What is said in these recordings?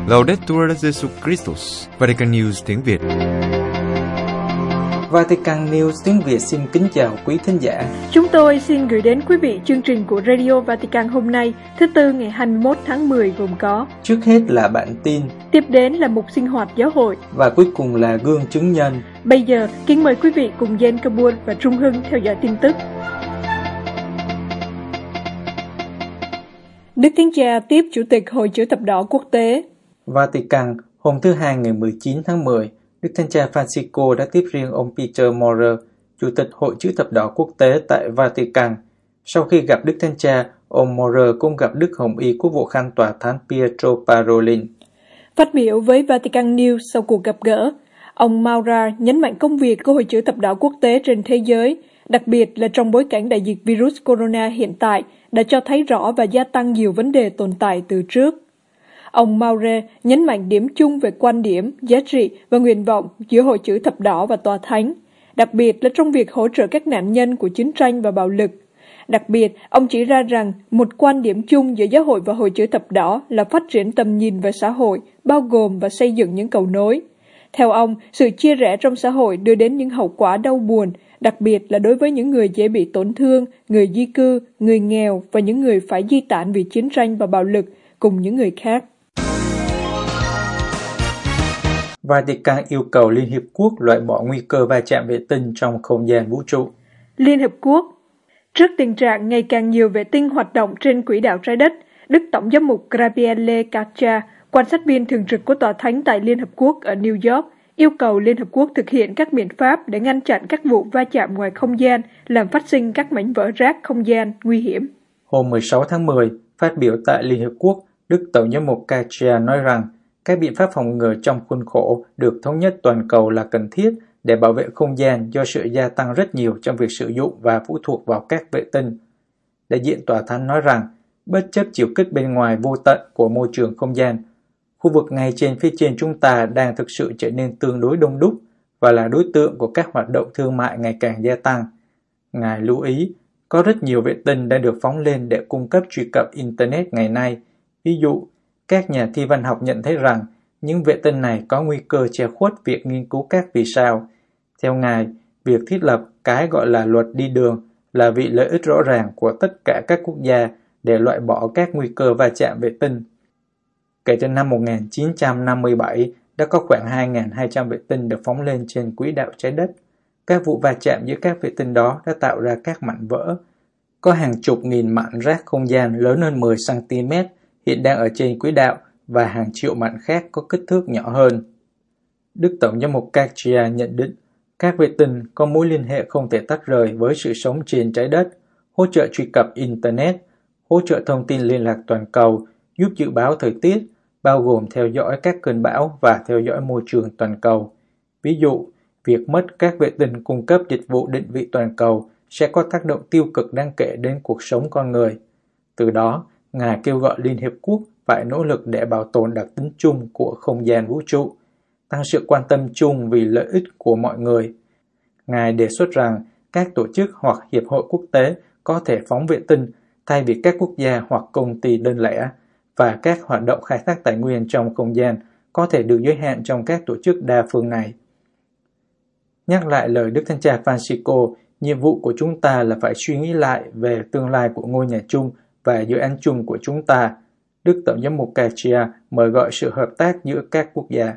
Laudetur Jesus Christus, Vatican News tiếng Việt. Vatican News tiếng Việt xin kính chào quý thính giả. Chúng tôi xin gửi đến quý vị chương trình của Radio Vatican hôm nay, thứ Tư ngày 21 tháng 10 gồm có: trước hết là bản tin, tiếp đến là mục sinh hoạt giáo hội, và cuối cùng là gương chứng nhân. Bây giờ, kính mời quý vị cùng Jen Kabul và Trung Hưng theo dõi tin tức. Đức Thánh Cha tiếp Chủ tịch Hội Chữ Thập Đỏ Quốc tế. Vatican, hôm thứ Hai ngày 19 tháng 10, Đức Thánh Cha Francisco đã tiếp riêng ông Peter Maurer, Chủ tịch Hội Chữ Thập Đỏ Quốc tế tại Vatican. Sau khi gặp Đức Thánh Cha, ông Maurer cũng gặp Đức Hồng Y Quốc vụ Khanh Tòa Thánh Pietro Parolin. Phát biểu với Vatican News sau cuộc gặp gỡ, ông Maurer nhấn mạnh công việc của Hội Chữ Thập Đỏ Quốc tế trên thế giới, đặc biệt là trong bối cảnh đại dịch virus corona hiện tại, đã cho thấy rõ và gia tăng nhiều vấn đề tồn tại từ trước. Ông Maurer nhấn mạnh điểm chung về quan điểm, giá trị và nguyện vọng giữa Hội Chữ Thập Đỏ và Tòa Thánh, đặc biệt là trong việc hỗ trợ các nạn nhân của chiến tranh và bạo lực. Đặc biệt, ông chỉ ra rằng một quan điểm chung giữa giáo hội và Hội Chữ Thập Đỏ là phát triển tầm nhìn về xã hội, bao gồm và xây dựng những cầu nối. Theo ông, sự chia rẽ trong xã hội đưa đến những hậu quả đau buồn, đặc biệt là đối với những người dễ bị tổn thương, người di cư, người nghèo và những người phải di tản vì chiến tranh và bạo lực, cùng những người khác. Vatican yêu cầu Liên Hiệp Quốc loại bỏ nguy cơ va chạm vệ tinh trong không gian vũ trụ. Liên Hợp Quốc. Trước tình trạng ngày càng nhiều vệ tinh hoạt động trên quỹ đạo trái đất, Đức Tổng giám mục Gabriele Caccia, quan sát viên thường trực của Tòa Thánh tại Liên Hợp Quốc ở New York, yêu cầu Liên Hợp Quốc thực hiện các biện pháp để ngăn chặn các vụ va chạm ngoài không gian, làm phát sinh các mảnh vỡ rác không gian nguy hiểm. Hôm 16 tháng 10, phát biểu tại Liên Hợp Quốc, Đức Tổng giám mục Caccia nói rằng các biện pháp phòng ngừa trong khuôn khổ được thống nhất toàn cầu là cần thiết để bảo vệ không gian do sự gia tăng rất nhiều trong việc sử dụng và phụ thuộc vào các vệ tinh. Đại diện Tòa Thánh nói rằng, bất chấp chiều kích bên ngoài vô tận của môi trường không gian, khu vực ngay trên phía trên chúng ta đang thực sự trở nên tương đối đông đúc và là đối tượng của các hoạt động thương mại ngày càng gia tăng. Ngài lưu ý, có rất nhiều vệ tinh đang được phóng lên để cung cấp truy cập Internet ngày nay. Ví dụ, các nhà thi văn học nhận thấy rằng những vệ tinh này có nguy cơ che khuất việc nghiên cứu các vì sao. Theo Ngài, việc thiết lập cái gọi là luật đi đường là vì lợi ích rõ ràng của tất cả các quốc gia để loại bỏ các nguy cơ va chạm vệ tinh. Kể từ năm 1957, đã có khoảng 2.200 vệ tinh được phóng lên trên quỹ đạo trái đất. Các vụ va chạm giữa các vệ tinh đó đã tạo ra các mảnh vỡ. Có hàng chục nghìn mảnh rác không gian lớn hơn 10 cm hiện đang ở trên quỹ đạo và hàng triệu mảnh khác có kích thước nhỏ hơn. Đức Tổng giám mục Caccia nhận định các vệ tinh có mối liên hệ không thể tách rời với sự sống trên trái đất, hỗ trợ truy cập Internet, hỗ trợ thông tin liên lạc toàn cầu, giúp dự báo thời tiết, bao gồm theo dõi các cơn bão và theo dõi môi trường toàn cầu. Ví dụ, việc mất các vệ tinh cung cấp dịch vụ định vị toàn cầu sẽ có tác động tiêu cực đáng kể đến cuộc sống con người. Từ đó, Ngài kêu gọi Liên Hiệp Quốc phải nỗ lực để bảo tồn đặc tính chung của không gian vũ trụ, tăng sự quan tâm chung vì lợi ích của mọi người. Ngài đề xuất rằng các tổ chức hoặc hiệp hội quốc tế có thể phóng vệ tinh thay vì các quốc gia hoặc công ty đơn lẻ, và các hoạt động khai thác tài nguyên trong không gian có thể được giới hạn trong các tổ chức đa phương này. Nhắc lại lời Đức Thánh Cha Francisco, nhiệm vụ của chúng ta là phải suy nghĩ lại về tương lai của ngôi nhà chung và dự án chung của chúng ta. Đức Tổng giám mục Caccia mời gọi sự hợp tác giữa các quốc gia.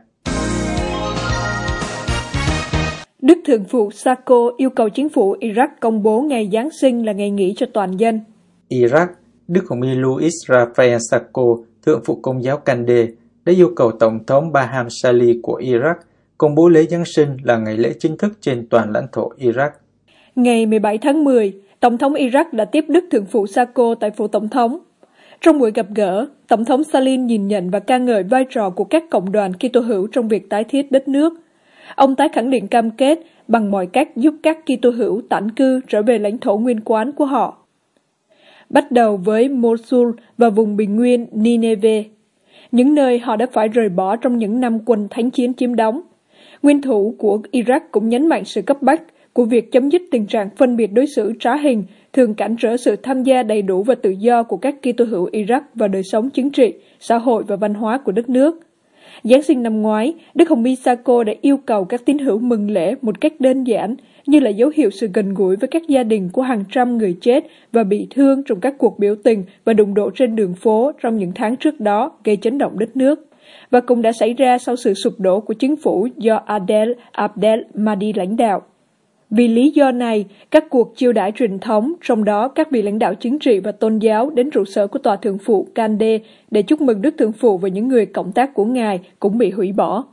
Đức Thượng phụ Sako yêu cầu chính phủ Iraq công bố ngày Giáng sinh là ngày nghỉ cho toàn dân. Iraq, Đức Hồng Y Luis Rafael Sako, Thượng phụ Công giáo Kande, đã yêu cầu Tổng thống Barham Salih của Iraq công bố lễ Giáng sinh là ngày lễ chính thức trên toàn lãnh thổ Iraq. Ngày 17 tháng 10, Tổng thống Iraq đã tiếp Đức Thượng phụ Sako tại phủ Tổng thống. Trong buổi gặp gỡ, Tổng thống Salih nhìn nhận và ca ngợi vai trò của các cộng đoàn Kitô hữu trong việc tái thiết đất nước. Ông tái khẳng định cam kết bằng mọi cách giúp các Kitô hữu tản cư trở về lãnh thổ nguyên quán của họ. Bắt đầu với Mosul và vùng bình nguyên Nineveh, những nơi họ đã phải rời bỏ trong những năm quân thánh chiến chiếm đóng. Nguyên thủ của Iraq cũng nhấn mạnh sự cấp bách của việc chấm dứt tình trạng phân biệt đối xử trá hình, thường cản trở sự tham gia đầy đủ và tự do của các Kitô hữu Iraq vào đời sống chính trị, xã hội và văn hóa của đất nước. Giáng sinh năm ngoái, Đức Hồng Y Sako đã yêu cầu các tín hữu mừng lễ một cách đơn giản, như là dấu hiệu sự gần gũi với các gia đình của hàng trăm người chết và bị thương trong các cuộc biểu tình và đụng độ trên đường phố trong những tháng trước đó gây chấn động đất nước. Và cũng đã xảy ra sau sự sụp đổ của chính phủ do Adel Abdel Mahdi lãnh đạo. Vì lý do này, các cuộc chiêu đãi truyền thống, trong đó các vị lãnh đạo chính trị và tôn giáo đến trụ sở của Tòa Thượng phụ Kande để chúc mừng Đức Thượng phụ và những người cộng tác của Ngài cũng bị hủy bỏ.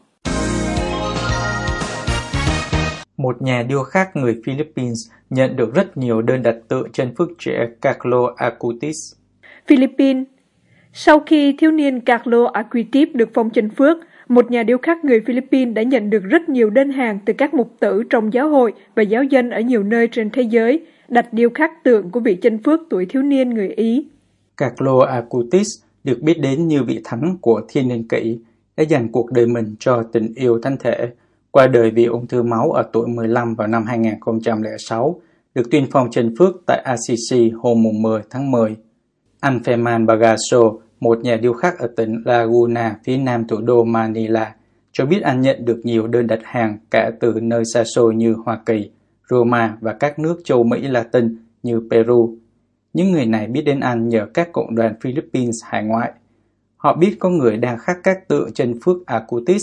Một nhà điêu khắc người Philippines nhận được rất nhiều đơn đặt tượng chân phước trẻ Carlo Acutis. Philippines. Sau khi thiếu niên Carlo Acutis được phong chân phước, một nhà điêu khắc người Philippines đã nhận được rất nhiều đơn hàng từ các mục tử trong giáo hội và giáo dân ở nhiều nơi trên thế giới, đặt điêu khắc tượng của vị chân phước tuổi thiếu niên người Ý. Carlo Acutis được biết đến như vị thánh của thiên niên kỷ, đã dành cuộc đời mình cho tình yêu thân thể, qua đời vì ung thư máu ở tuổi 15 vào năm 2006, được tuyên phong chân phước tại Assisi hôm 10 tháng 10. Anh Ferman Bagasso, một nhà điêu khắc ở tỉnh Laguna phía nam thủ đô Manila, cho biết anh nhận được nhiều đơn đặt hàng cả từ nơi xa xôi như Hoa Kỳ, Roma và các nước châu Mỹ Latin như Peru. Những người này biết đến anh nhờ các cộng đoàn Philippines hải ngoại. Họ biết có người đang khắc các tượng chân phước Acutis.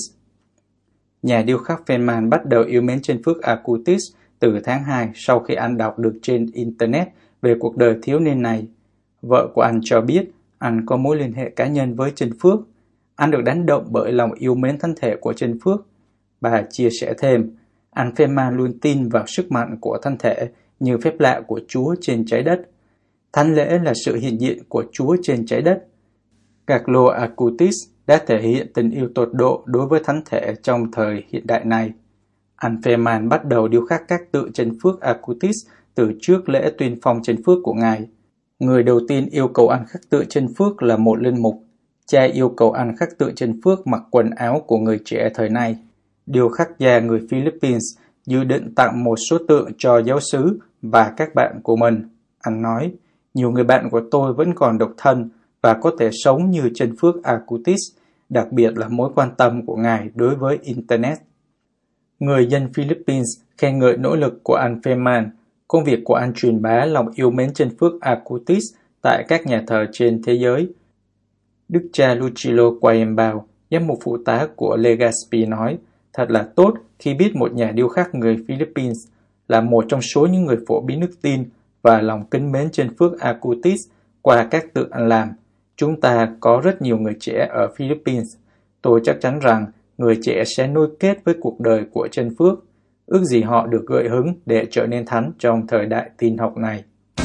Nhà điêu khắc Ferman bắt đầu yêu mến chân phước Acutis từ tháng 2 sau khi anh đọc được trên Internet về cuộc đời thiếu niên này. Vợ của anh cho biết anh có mối liên hệ cá nhân với chân phước. Anh được đánh động bởi lòng yêu mến thân thể của chân phước. Bà chia sẻ thêm, anh Ferman luôn tin vào sức mạnh của thân thể như phép lạ của Chúa trên trái đất. Thánh lễ là sự hiện diện của Chúa trên trái đất. Carlo Acutis đã thể hiện tình yêu tột độ đối với thánh thể trong thời hiện đại này. Anh Ferman bắt đầu điêu khắc các tượng chân phước Acutis từ trước lễ tuyên phong chân phước của Ngài. Người đầu tiên yêu cầu anh khắc tượng chân phước là một linh mục. Cha yêu cầu anh khắc tượng chân phước mặc quần áo của người trẻ thời nay. Điêu khắc gia người Philippines dự định tặng một số tượng cho giáo xứ và các bạn của mình. Anh nói, nhiều người bạn của tôi vẫn còn độc thân và có thể sống như chân phước Acutis, đặc biệt là mối quan tâm của Ngài đối với Internet. Người dân Philippines khen ngợi nỗ lực của anh Ferman. Công việc của anh truyền bá lòng yêu mến chân phước Acutis tại các nhà thờ trên thế giới. Đức cha Lucilo Quayembao, giám mục phụ tá của Legazpi nói, thật là tốt khi biết một nhà điêu khắc người Philippines là một trong số những người phổ biến đức tin và lòng kính mến chân phước Acutis qua các tượng anh làm. Chúng ta có rất nhiều người trẻ ở Philippines. Tôi chắc chắn rằng người trẻ sẽ nối kết với cuộc đời của chân phước. Ước gì họ được gợi hứng để trở nên thánh trong thời đại tin học này.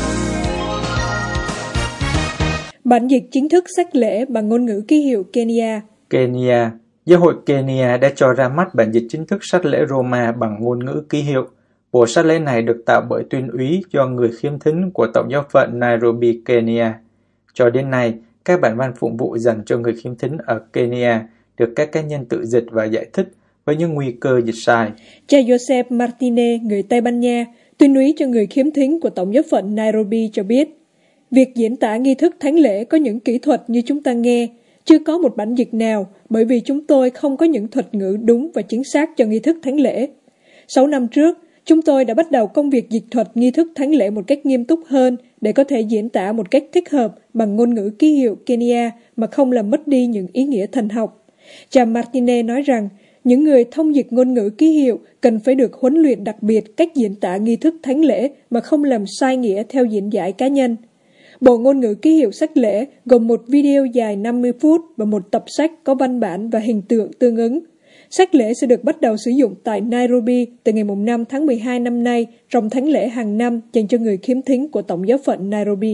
Bản dịch chính thức sách lễ bằng ngôn ngữ ký hiệu Kenya. Kenya. Giáo hội Kenya đã cho ra mắt bản dịch chính thức sách lễ Roma bằng ngôn ngữ ký hiệu. Bộ sách lễ này được tạo bởi tuyên úy do người khiêm thính của Tổng giáo phận Nairobi, Kenya. Cho đến nay, các bản văn phụng vụ dành cho người khiêm thính ở Kenya được các cá nhân tự dịch và giải thích với những nguy cơ dịch sai. Cha Joseph Martinez, người Tây Ban Nha, tuyên úy cho người khiếm thính của Tổng giáo phận Nairobi cho biết, việc diễn tả nghi thức thánh lễ có những kỹ thuật như chúng ta nghe, chưa có một bản dịch nào bởi vì chúng tôi không có những thuật ngữ đúng và chính xác cho nghi thức thánh lễ. 6 năm trước, chúng tôi đã bắt đầu công việc dịch thuật nghi thức thánh lễ một cách nghiêm túc hơn để có thể diễn tả một cách thích hợp bằng ngôn ngữ ký hiệu Kenya mà không làm mất đi những ý nghĩa thần học. Cha Martinez nói rằng, những người thông dịch ngôn ngữ ký hiệu cần phải được huấn luyện đặc biệt cách diễn tả nghi thức thánh lễ mà không làm sai nghĩa theo diễn giải cá nhân. Bộ ngôn ngữ ký hiệu sách lễ gồm một video dài 50 phút và một tập sách có văn bản và hình tượng tương ứng. Sách lễ sẽ được bắt đầu sử dụng tại Nairobi từ ngày 5 tháng 12 năm nay trong thánh lễ hàng năm dành cho người khiếm thính của Tổng giáo phận Nairobi.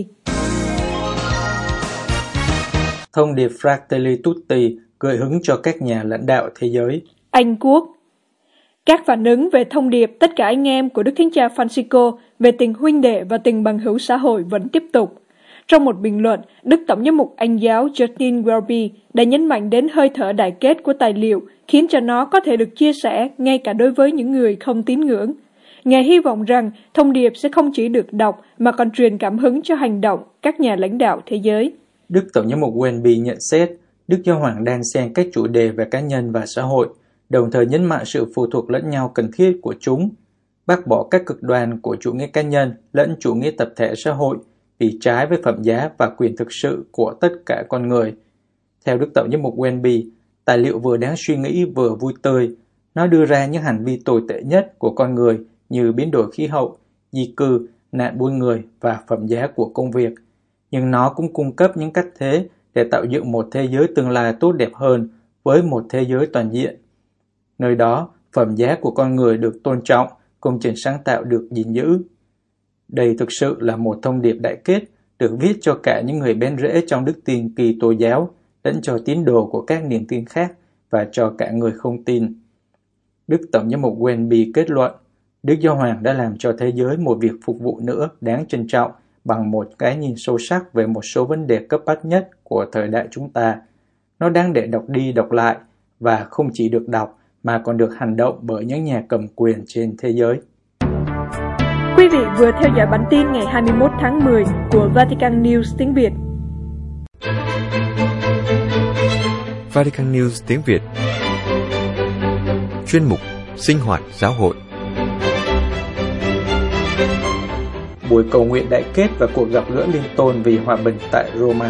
Thông điệp Fratelli Tutti gợi hứng cho các nhà lãnh đạo thế giới. Anh Quốc. Các phản ứng về thông điệp tất cả anh em của Đức Thánh Cha Francisco về tình huynh đệ và tình bằng hữu xã hội vẫn tiếp tục. Trong một bình luận, Đức Tổng giám mục Anh giáo Justin Welby đã nhấn mạnh đến hơi thở đại kết của tài liệu khiến cho nó có thể được chia sẻ ngay cả đối với những người không tín ngưỡng. Ngài hy vọng rằng thông điệp sẽ không chỉ được đọc mà còn truyền cảm hứng cho hành động các nhà lãnh đạo thế giới. Đức Tổng giám mục Welby nhận xét, Đức Giáo Hoàng đan xen các chủ đề về cá nhân và xã hội, đồng thời nhấn mạnh sự phụ thuộc lẫn nhau cần thiết của chúng, bác bỏ các cực đoan của chủ nghĩa cá nhân lẫn chủ nghĩa tập thể xã hội vì trái với phẩm giá và quyền thực sự của tất cả con người. Theo Đức Tổng giám mục Wenby, tài liệu vừa đáng suy nghĩ vừa vui tươi. Nó đưa ra những hành vi tồi tệ nhất của con người như biến đổi khí hậu, di cư, nạn buôn người và phẩm giá của công việc. Nhưng nó cũng cung cấp những cách thế để tạo dựng một thế giới tương lai tốt đẹp hơn với một thế giới toàn diện. Nơi đó, phẩm giá của con người được tôn trọng, công trình sáng tạo được gìn giữ. Đây thực sự là một thông điệp đại kết được viết cho cả những người bén rễ trong đức tin Kitô giáo, lẫn cho tín đồ của các niềm tin khác và cho cả người không tin. Đức Tổng giám mục Wenby kết luận, Đức Giáo Hoàng đã làm cho thế giới một việc phục vụ nữa đáng trân trọng bằng một cái nhìn sâu sắc về một số vấn đề cấp bách nhất của thời đại chúng ta. Nó đáng để đọc đi đọc lại và không chỉ được đọc mà còn được hành động bởi những nhà cầm quyền trên thế giới. Quý vị vừa theo dõi bản tin ngày 21 tháng 10 của Vatican News tiếng Việt. Vatican News tiếng Việt. Chuyên mục Sinh hoạt giáo hội. Buổi cầu nguyện đại kết và cuộc gặp gỡ liên tôn vì hòa bình tại Roma.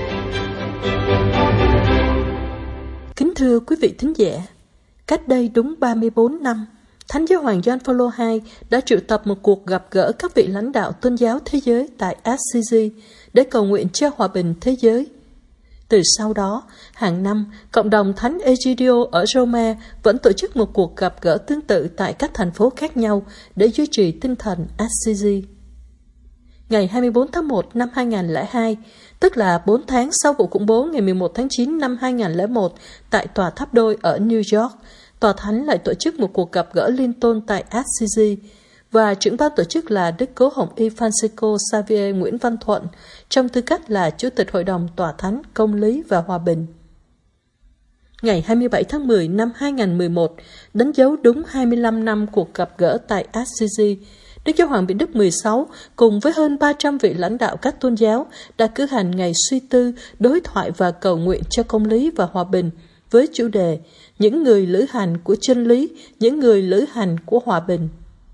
Kính thưa quý vị thính giả, cách đây đúng 34 năm, Thánh Giáo hoàng Gioan Phaolô II đã triệu tập một cuộc gặp gỡ các vị lãnh đạo tôn giáo thế giới tại Assisi để cầu nguyện cho hòa bình thế giới. Từ sau đó, hàng năm, cộng đồng Thánh Egidio ở Roma vẫn tổ chức một cuộc gặp gỡ tương tự tại các thành phố khác nhau để duy trì tinh thần Assisi. Ngày 24 tháng 1 năm 2002, tức là 4 tháng sau vụ khủng bố ngày 11 tháng 9 năm 2001 tại Tòa Tháp Đôi ở New York, Tòa Thánh lại tổ chức một cuộc gặp gỡ liên tôn tại Assisi, và trưởng ban tổ chức là Đức Cố Hồng Y Francisco Xavier Nguyễn Văn Thuận, trong tư cách là Chủ tịch Hội đồng Tòa Thánh Công lý và Hòa bình. Ngày 27 tháng 10 năm 2011, đánh dấu đúng 25 năm cuộc gặp gỡ tại Assisi, Đức Giáo hoàng Benedict Đức 16 cùng với hơn 300 vị lãnh đạo các tôn giáo đã cử hành ngày suy tư, đối thoại và cầu nguyện cho công lý và hòa bình với chủ đề Những người lữ hành của chân lý, những người lữ hành của hòa bình.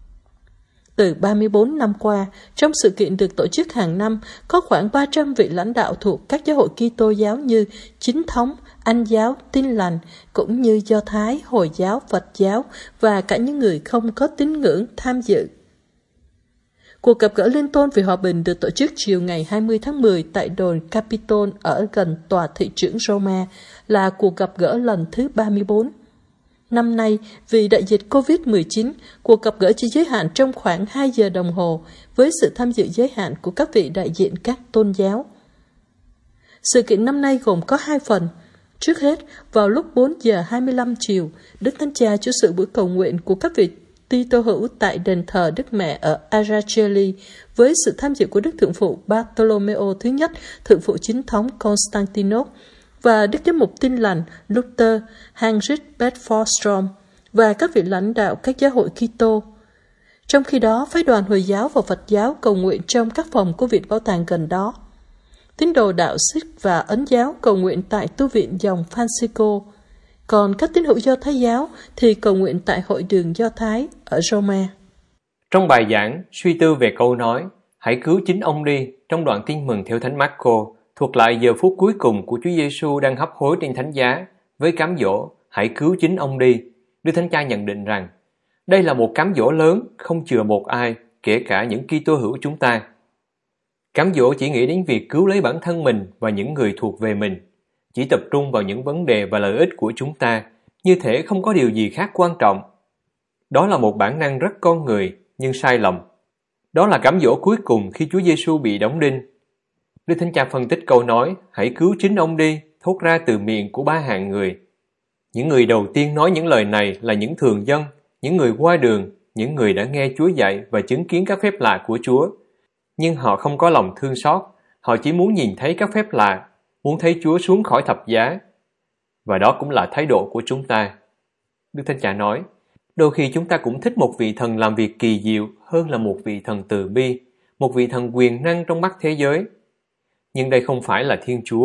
Từ 34 năm qua, trong sự kiện được tổ chức hàng năm, có khoảng 300 vị lãnh đạo thuộc các giáo hội Kitô giáo như Chính thống, Anh giáo, Tin lành, cũng như Do Thái, Hồi giáo, Phật giáo và cả những người không có tín ngưỡng tham dự. Cuộc gặp gỡ liên tôn vì hòa bình được tổ chức chiều ngày 20 tháng 10 tại đồn Capitol ở gần tòa thị trưởng Roma, là cuộc gặp gỡ lần thứ 34. Năm nay, vì đại dịch COVID-19, cuộc gặp gỡ chỉ giới hạn trong khoảng 2 giờ đồng hồ, với sự tham dự giới hạn của các vị đại diện các tôn giáo. Sự kiện năm nay gồm có 2 phần. Trước hết, vào lúc 4 giờ 25 chiều, Đức Thánh Cha chủ sự buổi cầu nguyện của các vị Kitô hữu tại đền thờ Đức Mẹ ở Araceli với sự tham dự của Đức Thượng phụ Bartolomeo thứ nhất, Thượng phụ Chính thống Constantinop và Đức Giám mục Tin lành Luther, Heinrich Bedford Strom và các vị lãnh đạo các giáo hội Kitô. Trong khi đó, phái đoàn Hồi giáo và Phật giáo cầu nguyện trong các phòng của Viện Bảo tàng gần đó. Tín đồ đạo Sikh và Ấn giáo cầu nguyện tại tu viện dòng Francisco. Còn các tín hữu Do Thái giáo thì cầu nguyện tại hội đường Do Thái ở Roma. Trong bài giảng suy tư về câu nói "Hãy cứu chính ông đi" trong đoạn Tin mừng theo Thánh Marco, thuộc lại giờ phút cuối cùng của Chúa Giêsu đang hấp hối trên thánh giá với cám dỗ "Hãy cứu chính ông đi", Đức Thánh Cha nhận định rằng đây là một cám dỗ lớn, không chừa một ai, kể cả những Kitô hữu chúng ta. Cám dỗ chỉ nghĩ đến việc cứu lấy bản thân mình và những người thuộc về mình, chỉ tập trung vào những vấn đề và lợi ích của chúng ta, như thể không có điều gì khác quan trọng. Đó là một bản năng rất con người, nhưng sai lầm. Đó là cám dỗ cuối cùng khi Chúa Giêsu bị đóng đinh. Đức Thánh Cha phân tích câu nói "Hãy cứu chính ông đi" thốt ra từ miệng của 3 hạng người. Những người đầu tiên nói những lời này là những thường dân, những người qua đường, những người đã nghe Chúa dạy và chứng kiến các phép lạ của Chúa. Nhưng họ không có lòng thương xót, họ chỉ muốn nhìn thấy các phép lạ, muốn thấy Chúa xuống khỏi thập giá. Và đó cũng là thái độ của chúng ta. Đức Thánh Cha nói, đôi khi chúng ta cũng thích một vị thần làm việc kỳ diệu hơn là một vị thần từ bi, một vị thần quyền năng trong mắt thế giới. Nhưng đây không phải là Thiên Chúa,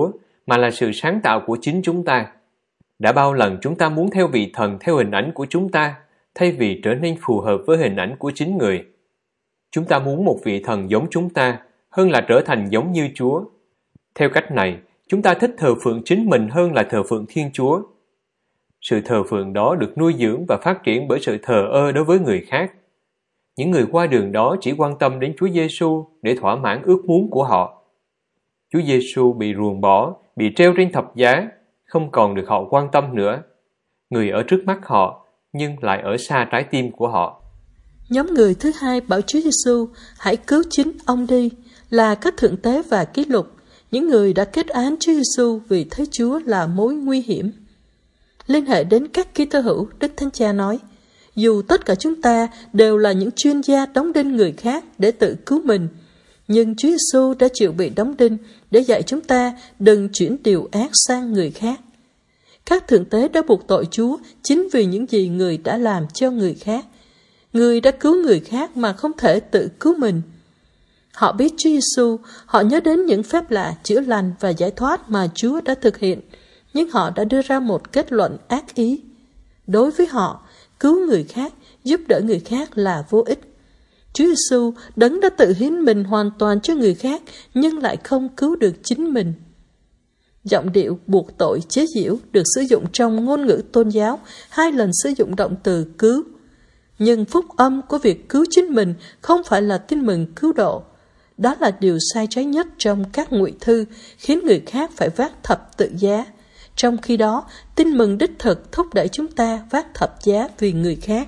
mà là sự sáng tạo của chính chúng ta. Đã bao lần chúng ta muốn theo vị thần theo hình ảnh của chúng ta, thay vì trở nên phù hợp với hình ảnh của chính người. Chúng ta muốn một vị thần giống chúng ta, hơn là trở thành giống như Chúa. Theo cách này, chúng ta thích thờ phượng chính mình hơn là thờ phượng Thiên Chúa. Sự thờ phượng đó được nuôi dưỡng và phát triển bởi sự thờ ơ đối với người khác. Những người qua đường đó chỉ quan tâm đến Chúa Giêsu để thỏa mãn ước muốn của họ. Chúa Giêsu bị ruồng bỏ, bị treo trên thập giá, không còn được họ quan tâm nữa. Người ở trước mắt họ, nhưng lại ở xa trái tim của họ. Nhóm người thứ hai bảo Chúa Giêsu hãy cứu chính ông đi là các thượng tế và ký lục, những người đã kết án Chúa Giêsu vì thấy Chúa là mối nguy hiểm. Liên hệ đến các Kitô hữu, Đức Thánh Cha nói, dù tất cả chúng ta đều là những chuyên gia đóng đinh người khác để tự cứu mình, nhưng Chúa Giêsu đã chịu bị đóng đinh để dạy chúng ta đừng chuyển điều ác sang người khác. Các thượng tế đã buộc tội Chúa chính vì những gì người đã làm cho người khác. Người đã cứu người khác mà không thể tự cứu mình. Họ biết Chúa Giêsu, họ nhớ đến những phép lạ chữa lành và giải thoát mà Chúa đã thực hiện, nhưng họ đã đưa ra một kết luận ác ý. Đối với họ, cứu người khác, giúp đỡ người khác là vô ích. Chúa Giêsu đấng đã tự hiến mình hoàn toàn cho người khác, nhưng lại không cứu được chính mình. Giọng điệu buộc tội chế giễu được sử dụng trong ngôn ngữ tôn giáo, 2 lần sử dụng động từ cứu. Nhưng phúc âm của việc cứu chính mình không phải là tin mừng cứu độ. Đó là điều sai trái nhất trong các ngụy thư, khiến người khác phải vác thập tự giá. Trong khi đó, tin mừng đích thực thúc đẩy chúng ta vác thập giá vì người khác.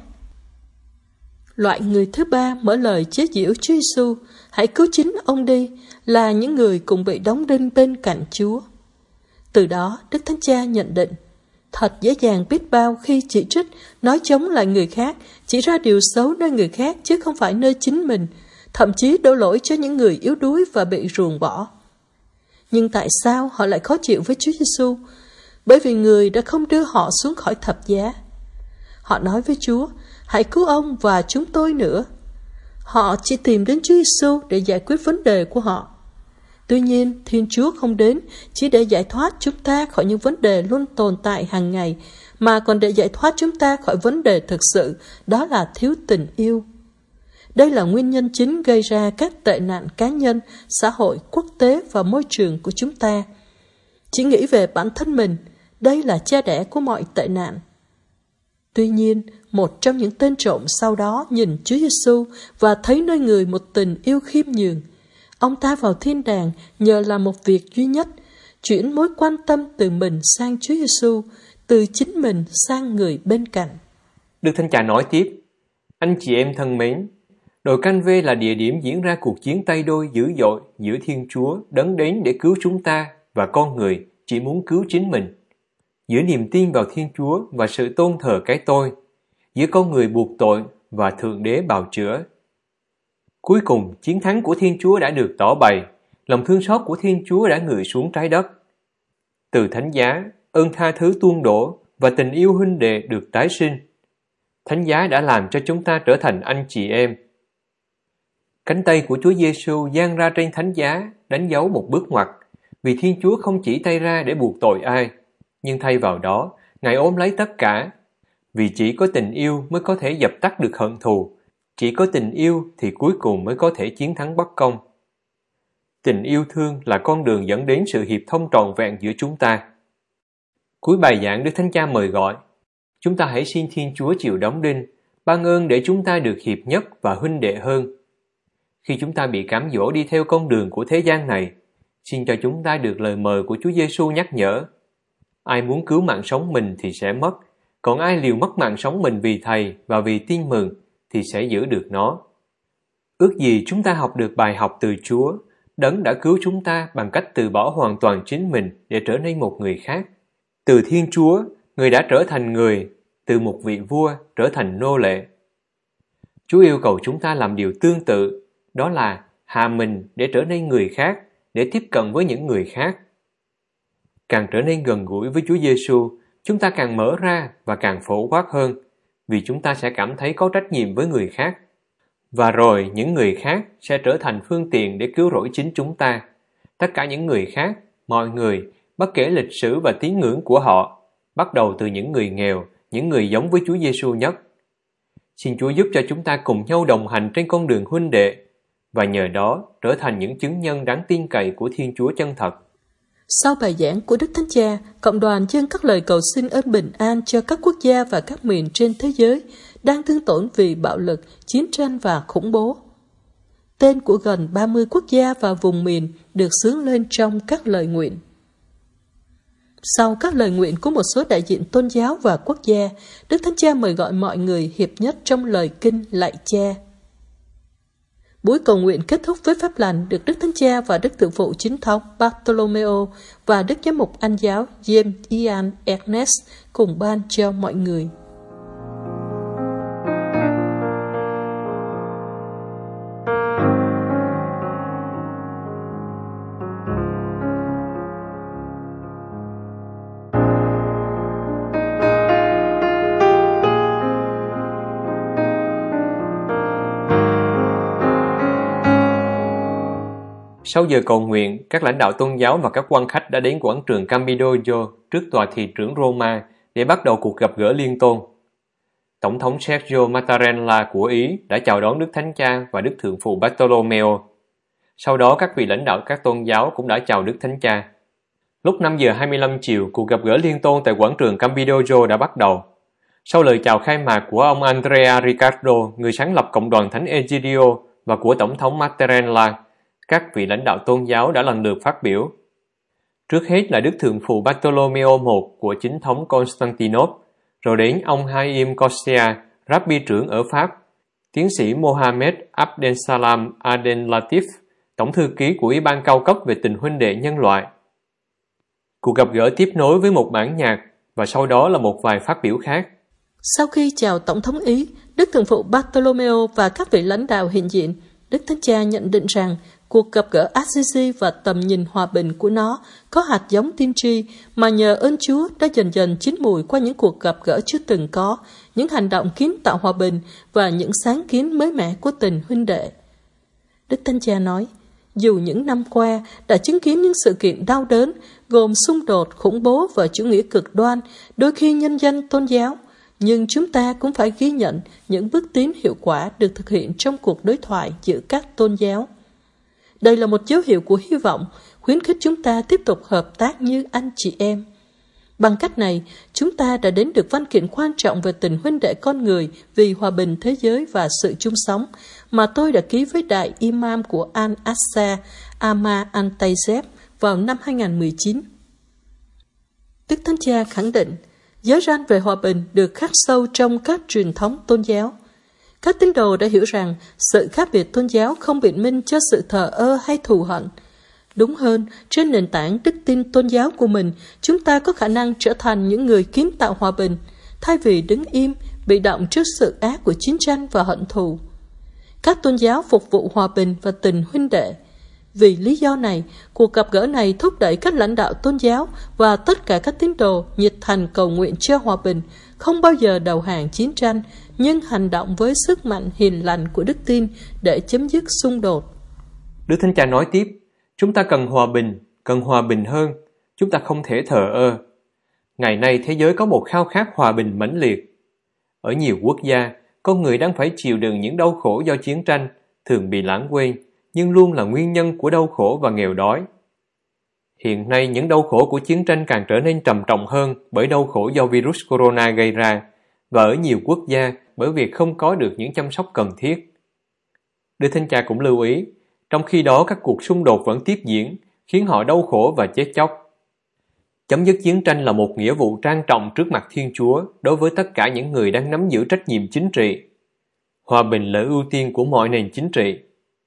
Loại người thứ ba mở lời chế giễu Chúa Giêsu, hãy cứu chính ông đi, là những người cùng bị đóng đinh bên cạnh Chúa. Từ đó, Đức Thánh Cha nhận định, thật dễ dàng biết bao khi chỉ trích, nói chống lại người khác, chỉ ra điều xấu nơi người khác chứ không phải nơi chính mình, thậm chí đổ lỗi cho những người yếu đuối và bị ruồng bỏ. Nhưng tại sao họ lại khó chịu với Chúa Giêsu? Bởi vì người đã không đưa họ xuống khỏi thập giá. Họ nói với Chúa, hãy cứu ông và chúng tôi nữa. Họ chỉ tìm đến Chúa Giêsu để giải quyết vấn đề của họ. Tuy nhiên, Thiên Chúa không đến chỉ để giải thoát chúng ta khỏi những vấn đề luôn tồn tại hàng ngày, mà còn để giải thoát chúng ta khỏi vấn đề thực sự, đó là thiếu tình yêu. Đây là nguyên nhân chính gây ra các tệ nạn cá nhân, xã hội, quốc tế và môi trường của chúng ta. Chỉ nghĩ về bản thân mình, đây là cha đẻ của mọi tệ nạn. Tuy nhiên, một trong những tên trộm sau đó nhìn Chúa Giêsu và thấy nơi người một tình yêu khiêm nhường. Ông ta vào thiên đàng nhờ làm một việc duy nhất, chuyển mối quan tâm từ mình sang Chúa Giêsu, từ chính mình sang người bên cạnh. Đức Thánh Cha nói tiếp, anh chị em thân mến, đồi Canh-vê là địa điểm diễn ra cuộc chiến tay đôi dữ dội giữa Thiên Chúa đấng đến để cứu chúng ta và con người chỉ muốn cứu chính mình. Giữa niềm tin vào Thiên Chúa và sự tôn thờ cái tôi, giữa con người buộc tội và Thượng Đế bào chữa. Cuối cùng, chiến thắng của Thiên Chúa đã được tỏ bày, lòng thương xót của Thiên Chúa đã ngự xuống trái đất. Từ thánh giá, ơn tha thứ tuôn đổ và tình yêu huynh đệ được tái sinh. Thánh giá đã làm cho chúng ta trở thành anh chị em. Cánh tay của Chúa Giêsu dang ra trên thánh giá, đánh dấu một bước ngoặt, vì Thiên Chúa không chỉ tay ra để buộc tội ai, nhưng thay vào đó, Ngài ôm lấy tất cả. Vì chỉ có tình yêu mới có thể dập tắt được hận thù, chỉ có tình yêu thì cuối cùng mới có thể chiến thắng bất công. Tình yêu thương là con đường dẫn đến sự hiệp thông trọn vẹn giữa chúng ta. Cuối bài giảng, Đức Thánh Cha mời gọi, chúng ta hãy xin Thiên Chúa chịu đóng đinh, ban ơn để chúng ta được hiệp nhất và huynh đệ hơn. Khi chúng ta bị cám dỗ đi theo con đường của thế gian này, xin cho chúng ta được lời mời của Chúa Giêsu nhắc nhở. Ai muốn cứu mạng sống mình thì sẽ mất, còn ai liều mất mạng sống mình vì Thầy và vì tin mừng thì sẽ giữ được nó. Ước gì chúng ta học được bài học từ Chúa, đấng đã cứu chúng ta bằng cách từ bỏ hoàn toàn chính mình để trở nên một người khác. Từ Thiên Chúa, người đã trở thành người, từ một vị vua trở thành nô lệ. Chúa yêu cầu chúng ta làm điều tương tự, đó là hạ mình để trở nên người khác, để tiếp cận với những người khác. Càng trở nên gần gũi với Chúa Giêsu, chúng ta càng mở ra và càng phổ quát hơn, vì chúng ta sẽ cảm thấy có trách nhiệm với người khác. Và rồi những người khác sẽ trở thành phương tiện để cứu rỗi chính chúng ta. Tất cả những người khác, mọi người bất kể lịch sử và tín ngưỡng của họ, bắt đầu từ những người nghèo, những người giống với Chúa Giêsu nhất. Xin Chúa giúp cho chúng ta cùng nhau đồng hành trên con đường huynh đệ, và nhờ đó trở thành những chứng nhân đáng tin cậy của Thiên Chúa chân thật. Sau bài giảng của Đức Thánh Cha, cộng đoàn dâng các lời cầu xin ơn bình an cho các quốc gia và các miền trên thế giới đang thương tổn vì bạo lực, chiến tranh và khủng bố. Tên của gần 30 quốc gia và vùng miền được xướng lên trong các lời nguyện. Sau các lời nguyện của một số đại diện tôn giáo và quốc gia, Đức Thánh Cha mời gọi mọi người hiệp nhất trong lời kinh lạy Cha. Buổi cầu nguyện kết thúc với phép lành được Đức Thánh Cha và Đức Thượng phụ Chính thống Bartolomeo và Đức Giám mục Anh giáo James Ian Ernest cùng ban cho mọi người. Sau giờ cầu nguyện, các lãnh đạo tôn giáo và các quan khách đã đến quảng trường Campidoglio trước tòa thị trưởng Roma để bắt đầu cuộc gặp gỡ liên tôn. Tổng thống Sergio Mattarella của Ý đã chào đón Đức Thánh Cha và Đức Thượng phụ Bartolomeo. Sau đó các vị lãnh đạo các tôn giáo cũng đã chào Đức Thánh Cha. Lúc 5 giờ 25 chiều, cuộc gặp gỡ liên tôn tại quảng trường Campidoglio đã bắt đầu. Sau lời chào khai mạc của ông Andrea Riccardo, người sáng lập Cộng đoàn Thánh Egidio, và của Tổng thống Mattarella, các vị lãnh đạo tôn giáo đã lần lượt phát biểu. Trước hết là Đức Thượng phụ Bartolomeo I của Chính thống Constantinople, rồi đến ông Haim Kosia, Rabbi trưởng ở Pháp, tiến sĩ Mohammed Abdeslam Aden Latif, Tổng thư ký của Ủy ban cao cấp về tình huynh đệ nhân loại. Cuộc gặp gỡ tiếp nối với một bản nhạc và sau đó là một vài phát biểu khác. Sau khi chào Tổng thống Ý, Đức Thượng phụ Bartolomeo và các vị lãnh đạo hiện diện, Đức Thánh Cha nhận định rằng cuộc gặp gỡ Assisi và tầm nhìn hòa bình của nó có hạt giống tiên tri mà nhờ ơn Chúa đã dần dần chín mùi qua những cuộc gặp gỡ chưa từng có, những hành động kiến tạo hòa bình và những sáng kiến mới mẻ của tình huynh đệ. Đức Thánh Cha nói, dù những năm qua đã chứng kiến những sự kiện đau đớn gồm xung đột, khủng bố và chủ nghĩa cực đoan, đôi khi nhân danh tôn giáo, nhưng chúng ta cũng phải ghi nhận những bước tiến hiệu quả được thực hiện trong cuộc đối thoại giữa các tôn giáo. Đây là một dấu hiệu của hy vọng, khuyến khích chúng ta tiếp tục hợp tác như anh chị em. Bằng cách này, chúng ta đã đến được văn kiện quan trọng về tình huynh đệ con người vì hòa bình thế giới và sự chung sống mà tôi đã ký với đại imam của Al-Aqsa, Ahmad Al-Tayyeb vào năm 2019. Đức Thánh Cha khẳng định, giới răn về hòa bình được khắc sâu trong các truyền thống tôn giáo. Các tín đồ đã hiểu rằng sự khác biệt tôn giáo không biện minh cho sự thờ ơ hay thù hận. Đúng hơn, trên nền tảng đức tin tôn giáo của mình, chúng ta có khả năng trở thành những người kiến tạo hòa bình, thay vì đứng im, bị động trước sự ác của chiến tranh và hận thù. Các tôn giáo phục vụ hòa bình và tình huynh đệ. Vì lý do này, cuộc gặp gỡ này thúc đẩy các lãnh đạo tôn giáo và tất cả các tín đồ nhiệt thành cầu nguyện cho hòa bình, không bao giờ đầu hàng chiến tranh, nhưng hành động với sức mạnh hiền lành của đức tin để chấm dứt xung đột. Đức Thánh Cha nói tiếp, chúng ta cần hòa bình hơn, chúng ta không thể thờ ơ. Ngày nay thế giới có một khao khát hòa bình mãnh liệt. Ở nhiều quốc gia, con người đang phải chịu đựng những đau khổ do chiến tranh, thường bị lãng quên, nhưng luôn là nguyên nhân của đau khổ và nghèo đói. Hiện nay, những đau khổ của chiến tranh càng trở nên trầm trọng hơn bởi đau khổ do virus corona gây ra, và ở nhiều quốc gia bởi việc không có được những chăm sóc cần thiết. Đức Thánh Cha cũng lưu ý, trong khi đó các cuộc xung đột vẫn tiếp diễn, khiến họ đau khổ và chết chóc. Chấm dứt chiến tranh là một nghĩa vụ trang trọng trước mặt Thiên Chúa đối với tất cả những người đang nắm giữ trách nhiệm chính trị. Hòa bình là ưu tiên của mọi nền chính trị.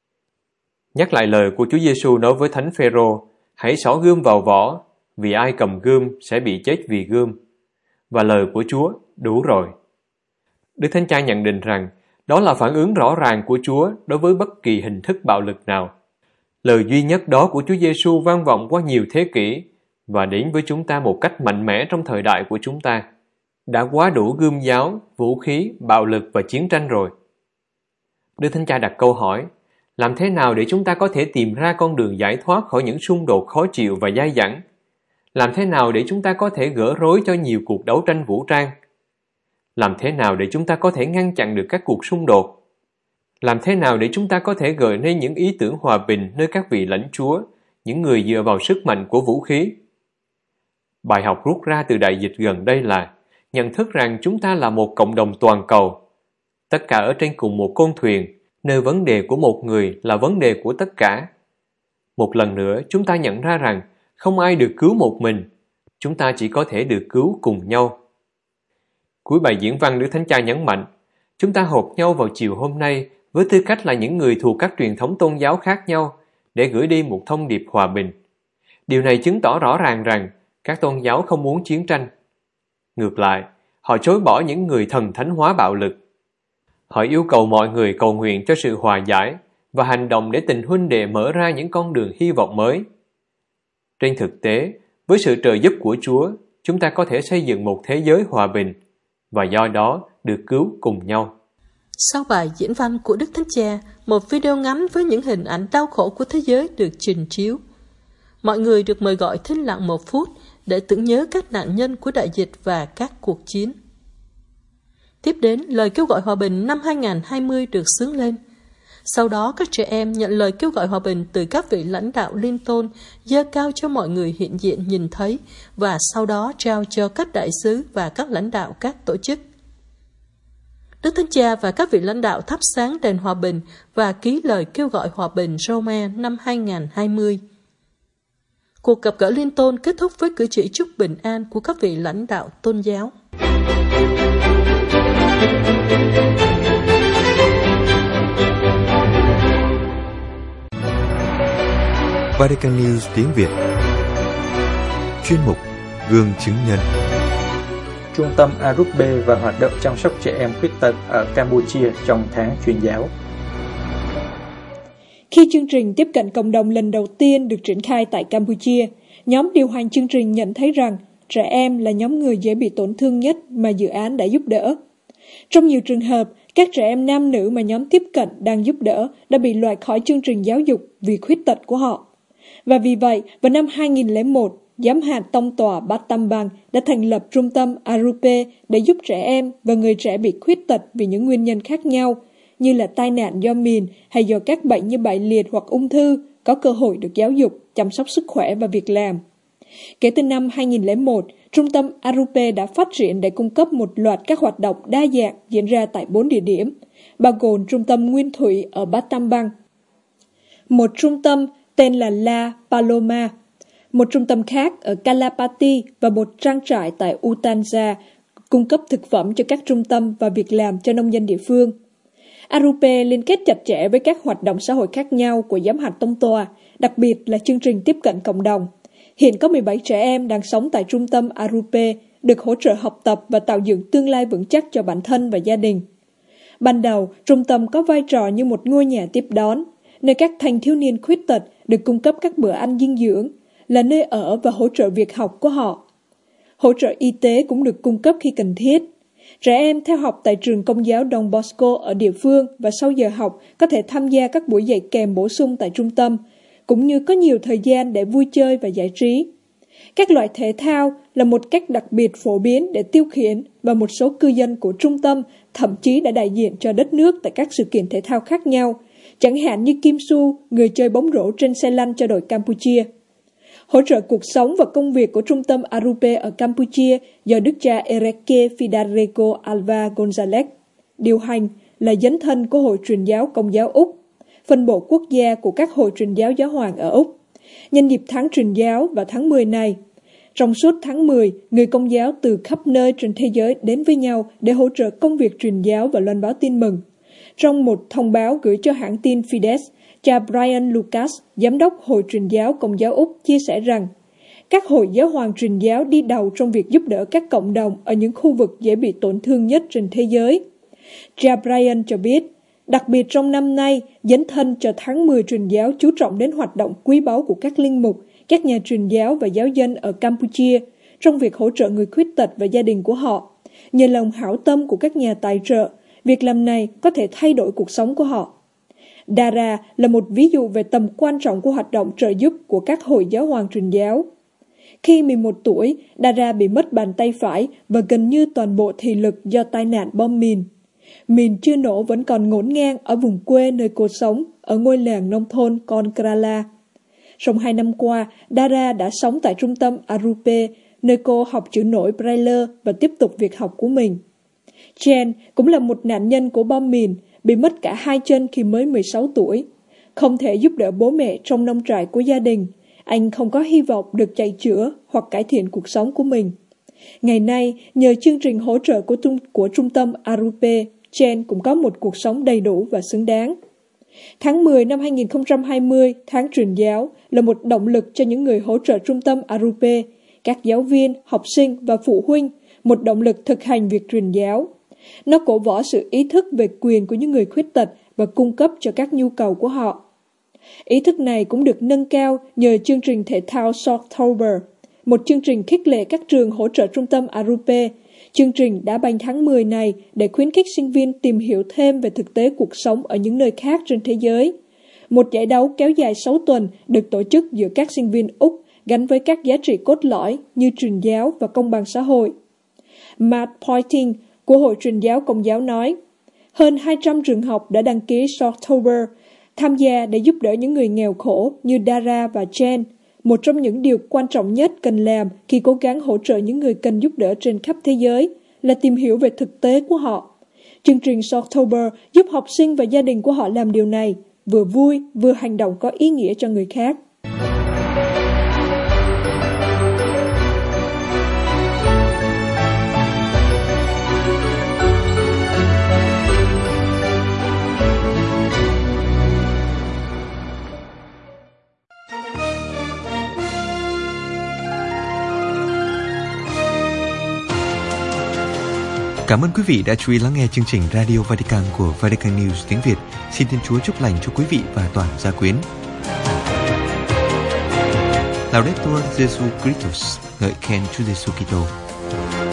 Nhắc lại lời của Chúa Giêsu nói với Thánh Phêrô, hãy xỏ gươm vào vỏ, vì ai cầm gươm sẽ bị chết vì gươm. Và lời của Chúa, đủ rồi. Đức Thánh Cha nhận định rằng, đó là phản ứng rõ ràng của Chúa đối với bất kỳ hình thức bạo lực nào. Lời duy nhất đó của Chúa Giêsu vang vọng qua nhiều thế kỷ và đến với chúng ta một cách mạnh mẽ trong thời đại của chúng ta. Đã quá đủ gươm giáo, vũ khí, bạo lực và chiến tranh rồi. Đức Thánh Cha đặt câu hỏi, làm thế nào để chúng ta có thể tìm ra con đường giải thoát khỏi những xung đột khó chịu và dai dẳng? Làm thế nào để chúng ta có thể gỡ rối cho nhiều cuộc đấu tranh vũ trang? Làm thế nào để chúng ta có thể ngăn chặn được các cuộc xung đột? Làm thế nào để chúng ta có thể gợi nên những ý tưởng hòa bình nơi các vị lãnh chúa, những người dựa vào sức mạnh của vũ khí? Bài học rút ra từ đại dịch gần đây là nhận thức rằng chúng ta là một cộng đồng toàn cầu. Tất cả ở trên cùng một con thuyền, nơi vấn đề của một người là vấn đề của tất cả. Một lần nữa, chúng ta nhận ra rằng không ai được cứu một mình, chúng ta chỉ có thể được cứu cùng nhau. Cuối bài diễn văn, Đức Thánh Cha nhấn mạnh, chúng ta họp nhau vào chiều hôm nay với tư cách là những người thuộc các truyền thống tôn giáo khác nhau để gửi đi một thông điệp hòa bình. Điều này chứng tỏ rõ ràng rằng các tôn giáo không muốn chiến tranh. Ngược lại, họ chối bỏ những người thần thánh hóa bạo lực. Họ yêu cầu mọi người cầu nguyện cho sự hòa giải và hành động để tình huynh đệ mở ra những con đường hy vọng mới. Trên thực tế, với sự trợ giúp của Chúa, chúng ta có thể xây dựng một thế giới hòa bình và do đó được cứu cùng nhau. Sau bài diễn văn của Đức Thánh Cha, một video ngắn với những hình ảnh đau khổ của thế giới được trình chiếu. Mọi người được mời gọi thinh lặng 1 phút để tưởng nhớ các nạn nhân của đại dịch và các cuộc chiến. Tiếp đến, lời kêu gọi hòa bình năm 2020 được xướng lên. Sau đó, các trẻ em nhận lời kêu gọi hòa bình từ các vị lãnh đạo liên tôn, giơ cao cho mọi người hiện diện nhìn thấy và sau đó trao cho các đại sứ và các lãnh đạo các tổ chức. Đức Thánh Cha và các vị lãnh đạo thắp sáng đèn hòa bình và ký lời kêu gọi hòa bình Roma năm 2020. Cuộc gặp gỡ liên tôn kết thúc với cử chỉ chúc bình an của các vị lãnh đạo tôn giáo. Vatican News tiếng Việt. Chuyên mục Gương chứng nhân. Trung tâm Arupe và hoạt động chăm sóc trẻ em khuyết tật ở Campuchia trong tháng truyền giáo. Khi chương trình tiếp cận cộng đồng lần đầu tiên được triển khai tại Campuchia, nhóm điều hành chương trình nhận thấy rằng trẻ em là nhóm người dễ bị tổn thương nhất mà dự án đã giúp đỡ. Trong nhiều trường hợp, các trẻ em nam nữ mà nhóm tiếp cận đang giúp đỡ đã bị loại khỏi chương trình giáo dục vì khuyết tật của họ. Và vì vậy, vào năm 2001, Giám hạt Tông tòa Battambang đã thành lập trung tâm Arupe để giúp trẻ em và người trẻ bị khuyết tật vì những nguyên nhân khác nhau, như là tai nạn do mìn hay do các bệnh như bại liệt hoặc ung thư, có cơ hội được giáo dục, chăm sóc sức khỏe và việc làm. Kể từ năm 2001, trung tâm Arupe đã phát triển để cung cấp một loạt các hoạt động đa dạng diễn ra tại 4 địa điểm, bao gồm trung tâm Nguyên Thủy ở Battambang, một trung tâm tên là La Paloma, một trung tâm khác ở Kalapati và một trang trại tại Utanza cung cấp thực phẩm cho các trung tâm và việc làm cho nông dân địa phương. Arupe liên kết chặt chẽ với các hoạt động xã hội khác nhau của Giám hạt Tông tòa, đặc biệt là chương trình tiếp cận cộng đồng. Hiện có 17 trẻ em đang sống tại trung tâm Arupe, được hỗ trợ học tập và tạo dựng tương lai vững chắc cho bản thân và gia đình. Ban đầu, trung tâm có vai trò như một ngôi nhà tiếp đón, nơi các thanh thiếu niên khuyết tật được cung cấp các bữa ăn dinh dưỡng, là nơi ở và hỗ trợ việc học của họ. Hỗ trợ y tế cũng được cung cấp khi cần thiết. Trẻ em theo học tại trường Công giáo Don Bosco ở địa phương và sau giờ học có thể tham gia các buổi dạy kèm bổ sung tại trung tâm, cũng như có nhiều thời gian để vui chơi và giải trí. Các loại thể thao là một cách đặc biệt phổ biến để tiêu khiển và một số cư dân của trung tâm thậm chí đã đại diện cho đất nước tại các sự kiện thể thao khác nhau, chẳng hạn như Kim Su, người chơi bóng rổ trên xe lăn cho đội Campuchia. Hỗ trợ cuộc sống và công việc của trung tâm Arupe ở Campuchia do Đức cha Enrique Fidarego Alva Gonzalez điều hành, là dấn thân của Hội Truyền giáo Công giáo Úc, phân bộ quốc gia của các hội truyền giáo giáo hoàng ở Úc. Nhân dịp tháng truyền giáo vào tháng 10 này, trong suốt tháng 10, người Công giáo từ khắp nơi trên thế giới đến với nhau để hỗ trợ công việc truyền giáo và loan báo tin mừng. Trong một thông báo gửi cho hãng tin Fides, cha Brian Lucas, giám đốc Hội Truyền giáo Công giáo Úc, chia sẻ rằng các hội giáo hoàng truyền giáo đi đầu trong việc giúp đỡ các cộng đồng ở những khu vực dễ bị tổn thương nhất trên thế giới. Cha Brian cho biết, đặc biệt trong năm nay, dấn thân cho tháng 10 truyền giáo chú trọng đến hoạt động quý báu của các linh mục, các nhà truyền giáo và giáo dân ở Campuchia trong việc hỗ trợ người khuyết tật và gia đình của họ. Nhờ lòng hảo tâm của các nhà tài trợ, việc làm này có thể thay đổi cuộc sống của họ. Dara là một ví dụ về tầm quan trọng của hoạt động trợ giúp của các hội giáo hoàng truyền giáo. Khi 11 tuổi, Dara bị mất bàn tay phải và gần như toàn bộ thị lực do tai nạn bom mìn. Mìn chưa nổ vẫn còn ngổn ngang ở vùng quê nơi cô sống, ở ngôi làng nông thôn Konkrala. Trong 2 năm qua, Dara đã sống tại trung tâm Arupe, nơi cô học chữ nổi Braille và tiếp tục việc học của mình. Chen cũng là một nạn nhân của bom mìn, bị mất cả 2 chân khi mới 16 tuổi. Không thể giúp đỡ bố mẹ trong nông trại của gia đình, anh không có hy vọng được chạy chữa hoặc cải thiện cuộc sống của mình. Ngày nay, nhờ chương trình hỗ trợ của trung tâm Arupe, Chen cũng có một cuộc sống đầy đủ và xứng đáng. Tháng 10 năm 2020, tháng truyền giáo, là một động lực cho những người hỗ trợ trung tâm Arupe, các giáo viên, học sinh và phụ huynh, một động lực thực hành việc truyền giáo. Nó cổ võ sự ý thức về quyền của những người khuyết tật và cung cấp cho các nhu cầu của họ. Ý thức này cũng được nâng cao nhờ chương trình thể thao Shocktober, một chương trình khích lệ các trường hỗ trợ trung tâm Arupe. Chương trình đã bành tháng 10 này để khuyến khích sinh viên tìm hiểu thêm về thực tế cuộc sống ở những nơi khác trên thế giới. Một giải đấu kéo dài 6 tuần được tổ chức giữa các sinh viên Úc gắn với các giá trị cốt lõi như truyền giáo và công bằng xã hội. Matt Pointing của Hội Truyền giáo Công giáo nói, hơn 200 trường học đã đăng ký Shocktober, tham gia để giúp đỡ những người nghèo khổ như Dara và Chen. Một trong những điều quan trọng nhất cần làm khi cố gắng hỗ trợ những người cần giúp đỡ trên khắp thế giới là tìm hiểu về thực tế của họ. Chương trình Shocktober giúp học sinh và gia đình của họ làm điều này, vừa vui vừa hành động có ý nghĩa cho người khác. Cảm ơn quý vị đã chú ý lắng nghe chương trình Radio Vatican của Vatican News tiếng Việt. Xin Thiên Chúa chúc lành cho quý vị và toàn gia quyến. Laudetur Jesu Christus, ngợi khen Chúa Giêsu Kitô.